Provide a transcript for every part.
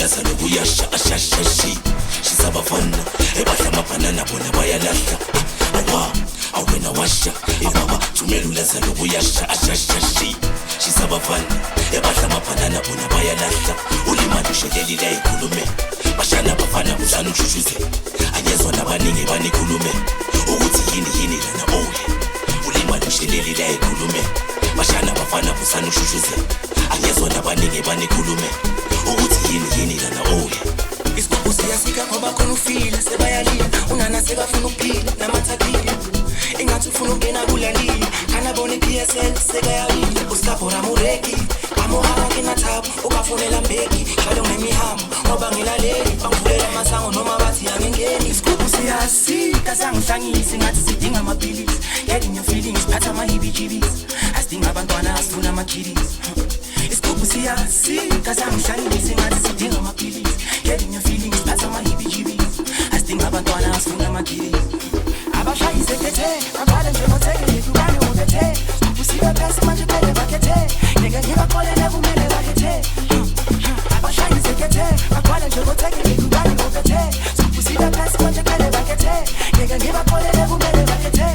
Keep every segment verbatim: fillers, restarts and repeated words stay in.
ulaza lokuyasha ashashashi shisabafana ebahla amabhanana bona bayalahla awa awena washa ebaba thumela ulaza lokuyasha ashashashi shisabafana ebahla amabhanana bona bayalahla ulimali usheleli la ikhulume bashana bafana kuzana ushushuze anyezwa nabaningi banikhulume ukuthi yini yini lana owe ulimali usheleli la ikhulume bashana bafana kuzana ushushuze anyezwa nabaningi banikhulume ukuthi yini yini lana owe isikhubu siyasika ngoba khona ufile sebayalila unana sekafuna ukuphila namathakile ingathi ufuna ukungena kulalile kanabona i-P S L sekayawile usikabhora mureki amohara kinathabu ukafonela mbeki shalo ngemihambo ngoba ngilaleli bangivulela amasango noma bathi angengeni isikhubu siyasika sangihlangisi ngathi sidinga amaphilisi getting your feelings phatha ama-hibijibis asidinga abantwana asifuna ama-kiddies isikhubu siyasika sangihlangisi ngathi sidinga amaphilisi getting your feelings phatha ama-hibijibis asidinga abantwana asifuna ama-kiddies abashayise kethe babhale njengoteke kubani ubethe usibe phasi manje phele bakhethe ngeke ngibakolele kumele bakhethe abashayise kethe babhale njengoteke kubani ubethe usibe phasi manje phele bakhethe ngeke ngibakolele kumele bakhethe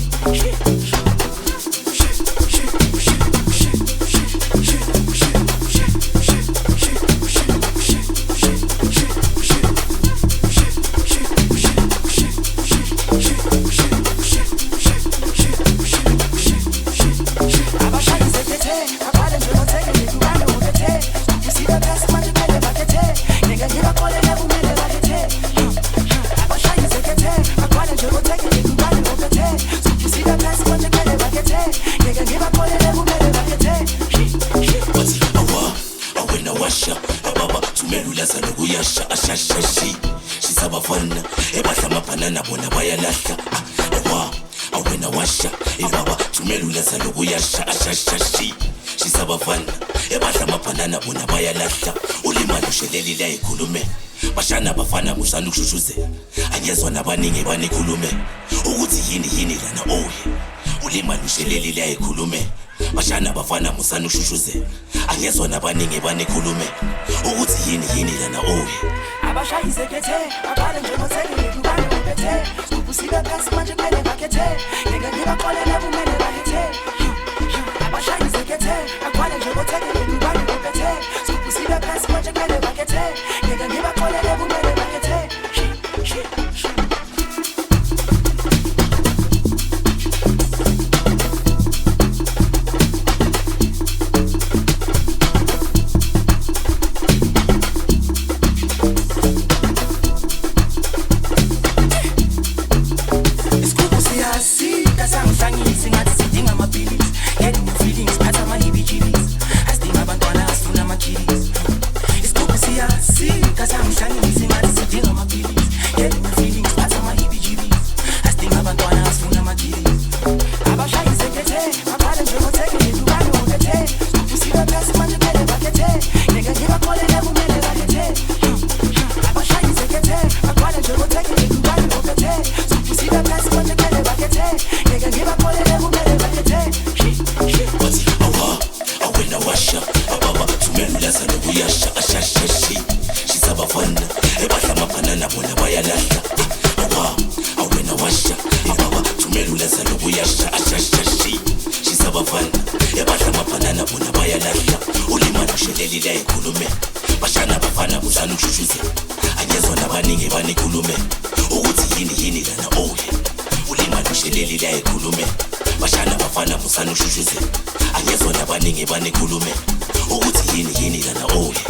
ashashashi shisabafana ebahla amabhanana bona bayalahla awa awena washa ebaba thumela ulaza lokuyasha ashashashi shisabafana ebahla amabhanana bona bayalahla ulimali usheleli la ikhulume bashana bafana kusana ukushushuze anyezwa nabaningi banikhulume ukuthi yini yini lana owe ulimali usheleli la ikhulume bashana bafana musana ushushuze anyezwa nabaningi banikhulume ukuthi yini yini lana owe abashayise kethe babhale njengoteke kubani ubethe usibe phasi manje phele bakhethe ngeke ngibakolele kumele bakhethe abashayise kethe babhale njengoteke kubani ubethe usibe phasi manje phele bakhethe ngeke ngibakolele kumele bakhethe anyezwa nabaningi banikhulume ukuthi yini yini lana owe